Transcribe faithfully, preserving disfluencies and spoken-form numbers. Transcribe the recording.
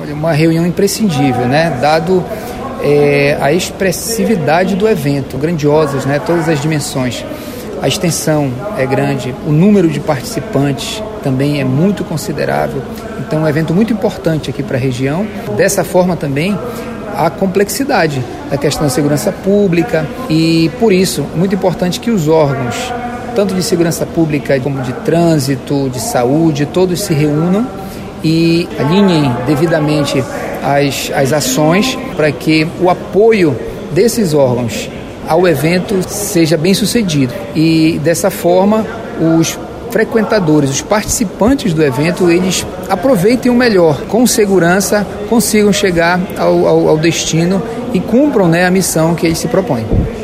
uma reunião imprescindível, né? Dado é, a expressividade do evento, grandiosas, né? Todas as dimensões. A extensão é grande, o número de participantes também é muito considerável. Então, é um evento muito importante aqui para a região. Dessa forma também, a complexidade da questão da segurança pública e, por isso, é muito importante que os órgãos, tanto de segurança pública como de trânsito, de saúde, todos se reúnam e alinhem devidamente as, as ações para que o apoio desses órgãos ao evento seja bem sucedido. E dessa forma, os frequentadores, os participantes do evento, eles aproveitem o melhor, com segurança, consigam chegar ao, ao, ao destino e cumpram, né, a missão que eles se propõem.